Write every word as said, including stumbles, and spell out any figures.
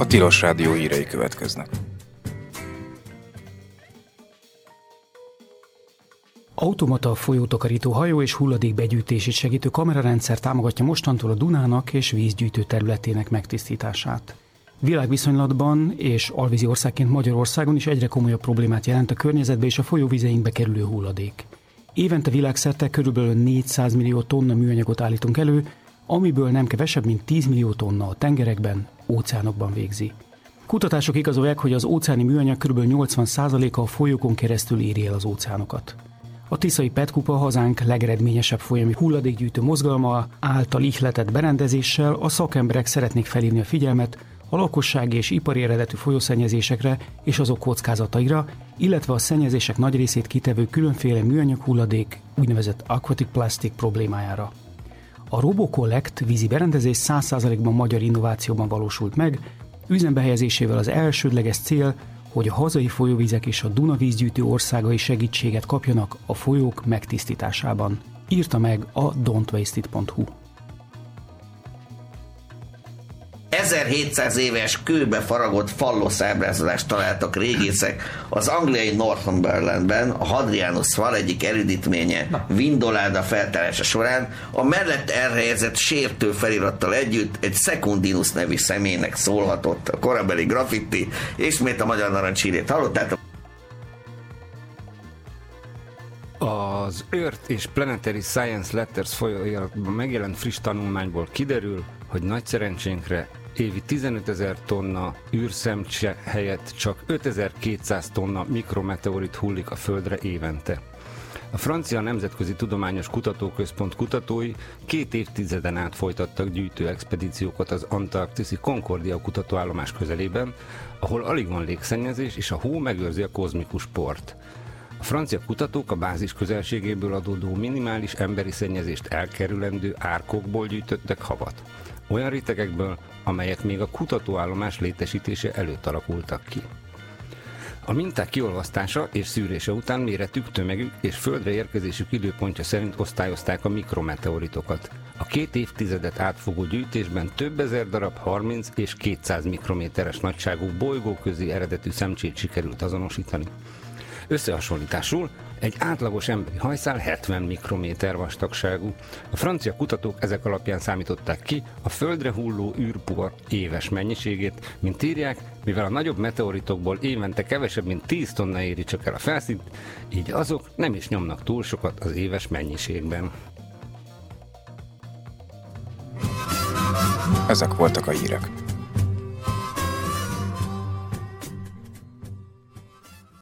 Tilos Rádió hírei következnek. Automata folyótakarító hajó és hulladékbegyűjtését segítő kamerarendszer támogatja mostantól a Dunának és vízgyűjtő területének megtisztítását. Világviszonylatban és alvízi országként Magyarországon is egyre komolyabb problémát jelent a környezetbe és a folyóvizeinkbe kerülő hulladék. Évente világszerte körülbelül négyszáz millió tonna műanyagot állítunk elő, amiből nem kevesebb, mint tíz millió tonna a tengerekben, óceánokban végzi. Kutatások igazolják, hogy az óceáni műanyag kb. nyolcvan százaléka a folyókon keresztül éri el az óceánokat. A Tiszai Petkupa, hazánk legeredményesebb folyami hulladékgyűjtő mozgalma által ihletett berendezéssel a szakemberek szeretnék felhívni a figyelmet a lakossági és ipari eredetű folyószennyezésekre és azok kockázataira, illetve a szennyezések nagy részét kitevő különféle műanyag hulladék, úgynevezett aquatic plastic problémájára. A RoboCollect vízi berendezés száz százalékban magyar innovációban valósult meg, üzembe helyezésével az elsődleges cél, hogy a hazai folyóvizek és a Duna vízgyűjtő országai segítséget kapjanak a folyók megtisztításában. Írta meg a dont waste it pont hu. ezerhétszáz éves kőbe faragott fallosz ábrázolást találtak régészek az angliai Northumberlandben, a Hadrianus fal egyik erődítménye Vindoláda feltárása során, a mellett elhelyezett sértő felirattal együtt egy Secundinus nevű személynek szólhatott. A korabeli graffiti, ismét a Magyar Narancshírét hallottátok. Az Earth és Planetary Science Letters folyóiratban megjelent friss tanulmányból kiderül, hogy nagy szerencsénkre évi tizenötezer tonna űrszemcse helyett csak ötezer-kétszáz tonna mikrometeorit hullik a Földre évente. A Francia Nemzetközi Tudományos Kutatóközpont kutatói két évtizeden át folytattak gyűjtő expedíciókat az antarktiszi Concordia kutatóállomás közelében, ahol alig van légszennyezés és a hó megőrzi a kozmikus port. A francia kutatók a bázis közelségéből adódó minimális emberi szennyezést elkerülendő árkokból gyűjtöttek havat. Olyan rétegekből, amelyek még a kutatóállomás létesítése előtt alakultak ki. A minták kiolvasztása és szűrése után méretük, tömegük és földre érkezésük időpontja szerint osztályozták a mikrometeoritokat. A két évtizedet átfogó gyűjtésben több ezer darab harminc és kétszáz mikrométeres nagyságú bolygóközi eredetű szemcsét sikerült azonosítani. Összehasonlításul egy átlagos emberi hajszál hetven mikrométer vastagságú. A francia kutatók ezek alapján számították ki a Földre hulló űrpor éves mennyiségét, mint írják, mivel a nagyobb meteoritokból évente kevesebb, mint tíz tonna éri csak el a felszínt, így azok nem is nyomnak túl sokat az éves mennyiségben. Ezek voltak a hírek.